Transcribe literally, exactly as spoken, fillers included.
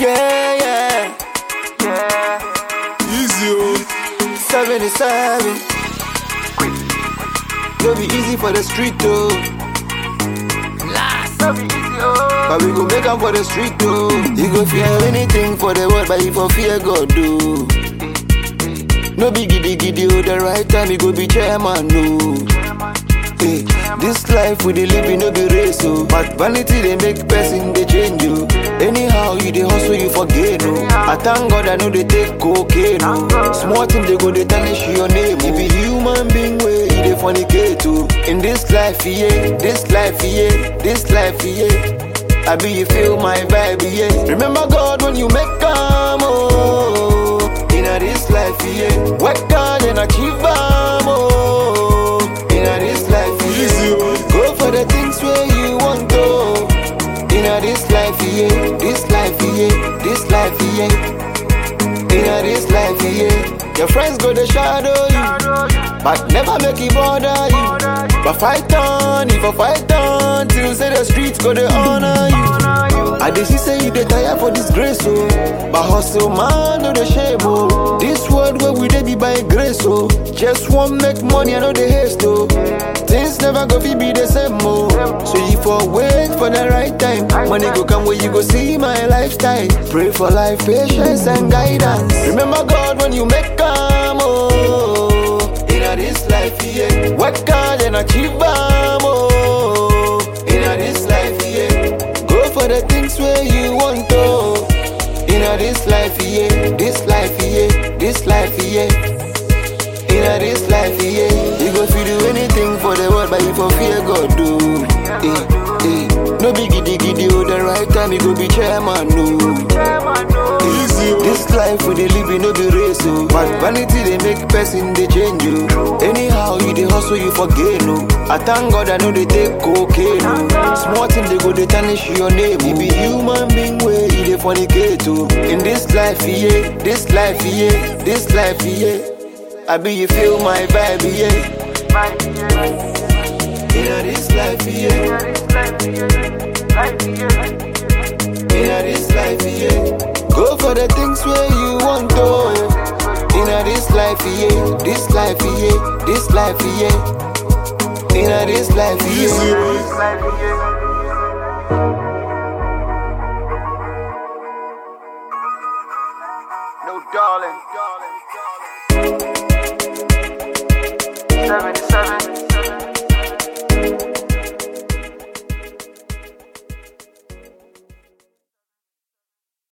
Yeah, yeah, Yeah. easy oh. seventy-seven. Don't be easy for the street though, Last. No be easy, oh. but we go make 'em for the street though. You go fear anything for the world, but you for fear God do. No be giddy giddy oh, the right time you go be chairman no. Hey, this life we dey live in no be race oh, but vanity they make person they change you. Anyhow you dey hustle you forget no. I thank God I know they take cocaine no. Small thing they go they tarnish your name. You be human being way you dey fornicate too. In this life yeah, this life yeah, this life yeah. I be you feel my vibe yeah. Remember God when you make come oh. Inna this life yeah, work hard and achieve am oh. Inna this life yeah, go for the things where you want to. Inna this life yeah, this life yeah, this life yeah. Inna this life yeah, your friends go to shadow you, but never make it bother you. But fight on, if I fight on, till say the streets go to honor you. I dey see say you dey tire for disgrace oh, but hustle man no dey shame oh. This world where we dey be by grace oh, just want make money I no dey haste oh. Things never go fit be the same oh, so you for wait for the right time. Money go come where you go see my lifestyle. Pray for life, patience and guidance. Remember God when you make come oh. Inna this life yeah, work hard and achieve am oh. Inna this life yeah, go for the things where you want to. Inna this life yeah, this life yeah, this life yeah. Inna this life yeah, you go feel do anything for the world, but you for fear God do. Eh, eh. No be giddy giddy oh, the right time you go be chairman no. Easy, this life we dey live in no be race oh, but vanity they make person they change you. Anyhow you dey hustle you forget no. I thank God I know they take cocaine no. Small thing they go they tarnish your name. You be human being way you dey fornicate too. In this life yeah, this life yeah, this life yeah. I be you feel my vibe yeah. Inna this life yeah, inna this life yeah, go for the things where you want to. Inna this life yeah, this life yeah, this life yeah. Inna this life yeah. No darling.